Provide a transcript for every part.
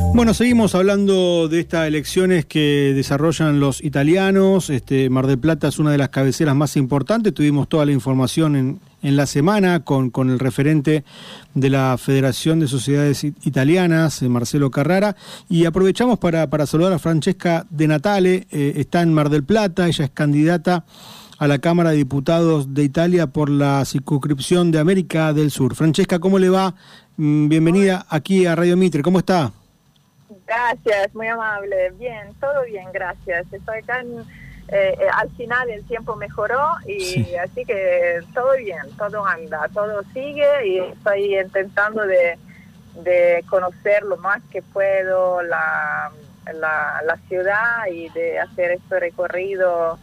Bueno, seguimos hablando de estas elecciones que desarrollan los italianos. Mar del Plata es una de las cabeceras más importantes. Tuvimos toda la información en la semana con el referente de la Federación de Sociedades Italianas, Marcelo Carrara. Y aprovechamos para saludar a Francesca De Natale. Está en Mar del Plata, ella es candidata a la Cámara de Diputados de Italia por la circunscripción de América del Sur. Francesca, ¿cómo le va? Bienvenida aquí a Radio Mitre. ¿Cómo está? Gracias, muy amable. Bien, todo bien, gracias. Estoy acá al final el tiempo mejoró y sí. Así que todo bien, todo anda, todo sigue y estoy intentando de conocer lo más que puedo la ciudad y de hacer este recorrido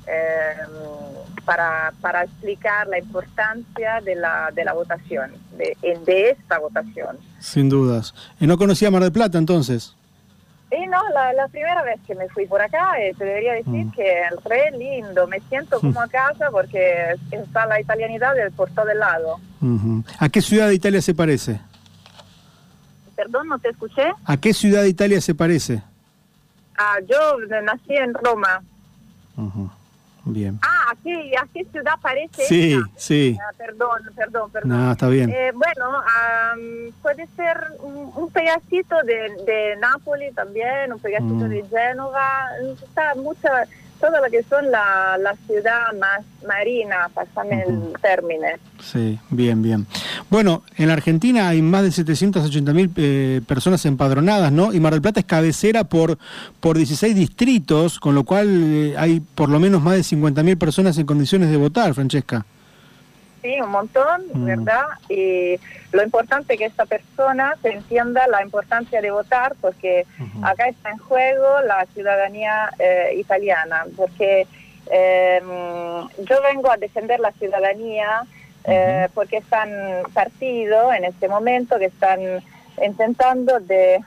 para explicar la importancia de la votación, de esta votación. Sin dudas. ¿No conocía Mar del Plata entonces? No, la primera vez que me fui por acá, te debería decir que es re lindo, me siento como a casa porque está la italianidad por todo el lado. ¿A qué ciudad de Italia se parece? Perdón, no te escuché. ¿A qué ciudad de Italia se parece? Yo nací en Roma. Bien. ¿A qué ciudad parece? Sí, esta? sí. Perdón. No, está bien. Bueno, puede ser un pedacito de Nápoles también, un pedacito de Génova, está todo lo que son la ciudad más marina, pasame el término. Sí, bien. Bueno, en la Argentina hay más de 780.000 personas empadronadas, ¿no? Y Mar del Plata es cabecera por 16 distritos, con lo cual hay por lo menos más de 50.000 personas en condiciones de votar, Francesca. Sí, un montón, ¿verdad? Y lo importante es que esta persona se entienda la importancia de votar, porque acá está en juego la ciudadanía italiana, porque yo vengo a defender la ciudadanía porque están partidos en este momento que están intentando de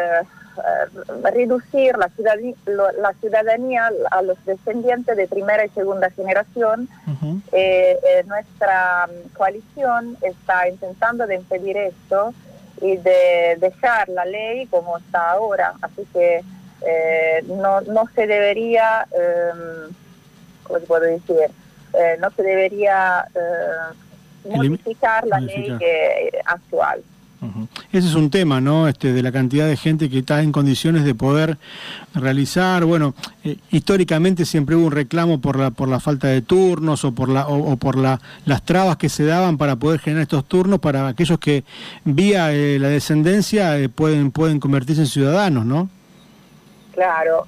reducir la ciudadanía a los descendientes de primera y segunda generación. Nuestra coalición está intentando de impedir esto y de dejar la ley como está ahora, así que no se debería, ¿cómo puedo decir? No se debería modificar la ley actual. Ese es un tema, ¿no? De la cantidad de gente que está en condiciones de poder realizar. Bueno, históricamente siempre hubo un reclamo por la falta de turnos o por las trabas que se daban para poder generar estos turnos para aquellos que vía la descendencia pueden convertirse en ciudadanos, ¿no? Claro,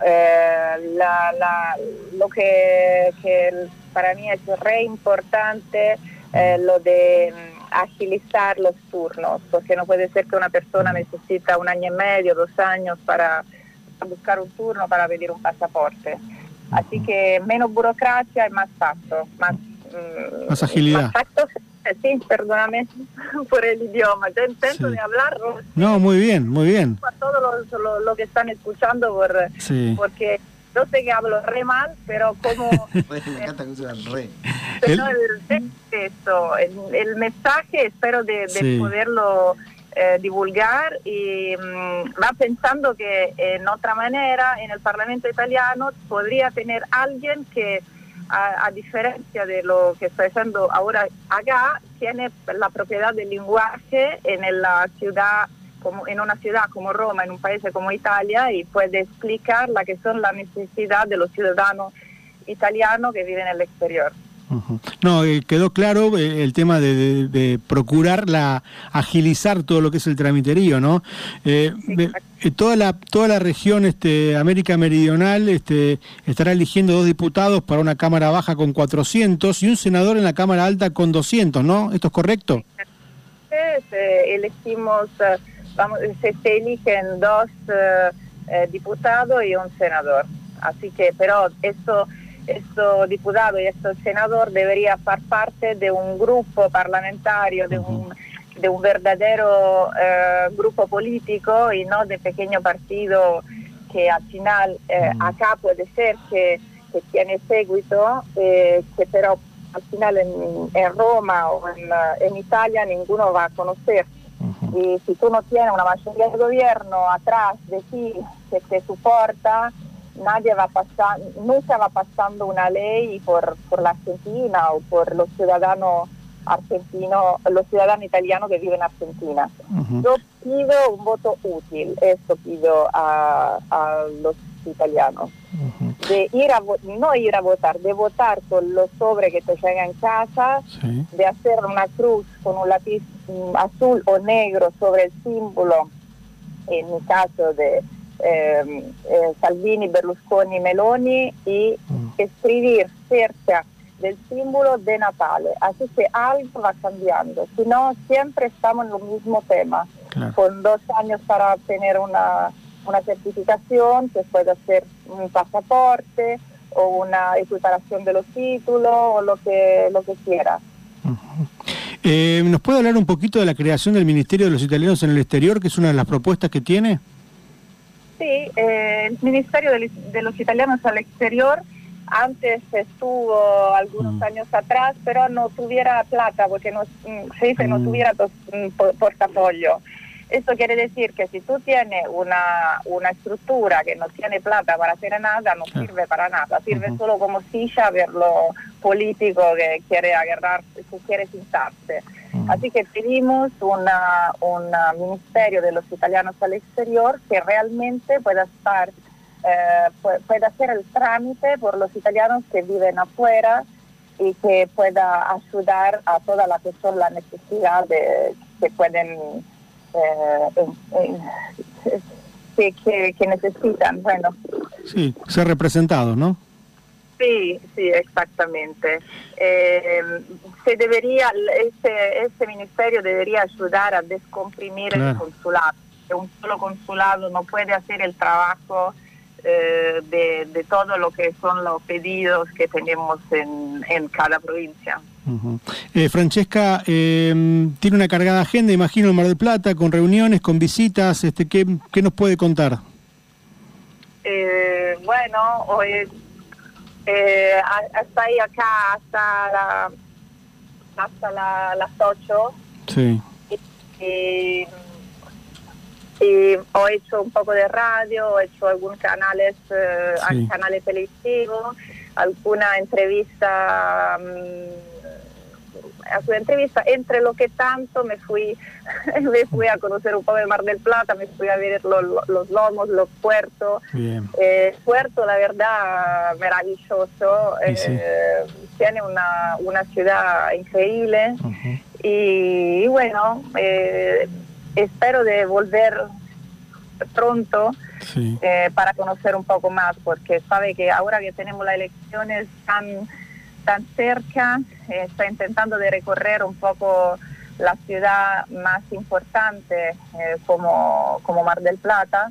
lo que para mí es re importante lo de agilizar los turnos, porque no puede ser que una persona necesita 1 año y medio, 2 años para buscar un turno, para pedir un pasaporte. Así que menos burocracia y más tacto, más agilidad. Más tacto, sí, perdóname por el idioma, yo intento de hablar. No, muy bien. A todos los que están escuchando, porque yo sé que hablo re mal, pero como... me encanta que usen re. Pero el mensaje espero de poderlo divulgar y va pensando que en otra manera en el Parlamento italiano podría tener alguien que a diferencia de lo que está haciendo ahora acá, tiene la propiedad del lenguaje en la ciudad, como en una ciudad como Roma, en un país como Italia, y puede explicar la que son las necesidades de los ciudadanos italianos que viven en el exterior. No, quedó claro el tema de procurar agilizar todo lo que es el tramiterío, ¿no? Toda la región América Meridional estará eligiendo 2 diputados para una Cámara Baja con 400 y un senador en la Cámara Alta con 200, ¿no? ¿Esto es correcto? Elegimos, se eligen 2 diputados y un senador, así que, pero estos diputados y estos senadores deberían ser parte de un grupo parlamentario, de un verdadero grupo político y no de pequeño partido que al final acá puede ser que tiene seguito, que pero al final en Roma o en Italia ninguno va a conocer. Y si tú no tienes una mayoría de gobierno atrás de ti que te soporta, nunca va pasando una ley por la Argentina o por los ciudadanos argentinos, los ciudadanos italianos que viven en Argentina. Yo pido un voto útil, esto pido a los italianos. De no ir a votar, de votar con los sobres que te llegan en casa, de hacer una cruz con un lápiz azul o negro sobre el símbolo, en mi caso de Salvini, Berlusconi, Meloni, y escribir cerca del símbolo de Natale. Así que algo va cambiando. Si no, siempre estamos en el mismo tema. Claro. Con 2 años para obtener una certificación, que puede ser un pasaporte o una equiparación de los títulos o lo que quiera. ¿Nos puede hablar un poquito de la creación del Ministerio de los Italianos en el Exterior, que es una de las propuestas que tiene? Sí, el Ministerio de los Italianos al Exterior antes estuvo algunos años atrás, pero no tuviera plata, porque no tuviera portafolio. Esto quiere decir que si tú tienes una estructura que no tiene plata para hacer nada, no sirve para nada, sirve solo como silla ver lo político que quiere agarrar, que quiere sentarse. Así que pedimos un ministerio de los italianos al exterior que realmente pueda hacer el trámite por los italianos que viven afuera y que pueda ayudar a todas las que son las necesidades que pueden que necesitan. Bueno, sí, ser representados, ¿no? Sí, exactamente. Este ministerio debería ayudar a descomprimir el consulado. Un solo consulado no puede hacer el trabajo de todo lo que son los pedidos que tenemos en cada provincia. Francesca, tiene una cargada agenda, imagino, en Mar del Plata, con reuniones, con visitas. ¿Qué nos puede contar? Bueno, hoy hasta ahí acá, hasta las 8. Sí. Y he hecho un poco de radio, he hecho algunos canales televisivos, alguna entrevista, entre lo que tanto me fui a conocer un poco de Mar del Plata, me fui a ver los lomos, los puertos. Puerto, la verdad, maravilloso. Tiene una ciudad increíble. Y bueno, espero de volver pronto para conocer un poco más, porque sabe que ahora que tenemos las elecciones tan cerca, está intentando de recorrer un poco la ciudad más importante como Mar del Plata,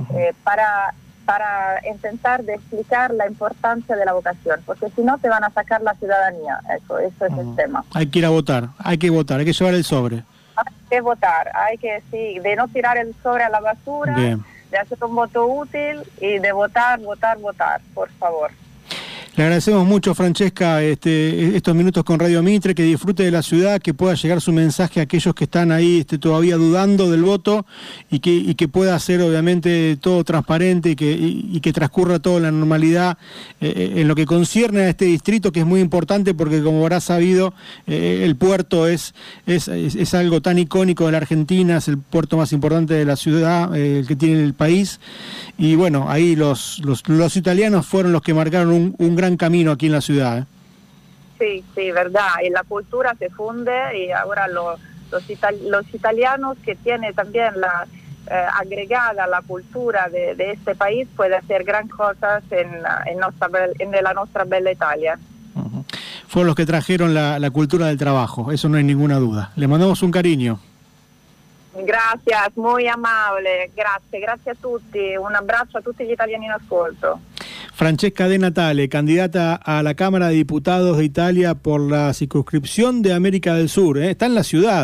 para intentar de explicar la importancia de la votación, porque si no te van a sacar la ciudadanía. Eso es el tema. Hay que ir a votar, hay que llevar el sobre. Hay que votar, de no tirar el sobre a la basura, de hacer un voto útil y de votar, por favor. Le agradecemos mucho, Francesca, estos minutos con Radio Mitre, que disfrute de la ciudad, que pueda llegar su mensaje a aquellos que están ahí todavía dudando del voto y que pueda ser obviamente todo transparente y que transcurra toda la normalidad en lo que concierne a este distrito, que es muy importante porque, como habrás sabido, el puerto es algo tan icónico de la Argentina, es el puerto más importante de la ciudad, el que tiene el país, y bueno, ahí los italianos fueron los que marcaron un gran camino aquí en la ciudad. Sí, verdad, y la cultura se funde, y ahora los italianos que tienen también agregada la cultura de este país pueden hacer gran cosas en la nuestra bella Italia. Fueron los que trajeron la cultura del trabajo, eso no hay ninguna duda. Le mandamos un cariño. Gracias, muy amable, grazie a tutti, un abbraccio a tutti gli italiani in ascolto. Francesca De Natale, candidata a la Cámara de Diputados de Italia por la circunscripción de América del Sur, está en la ciudad.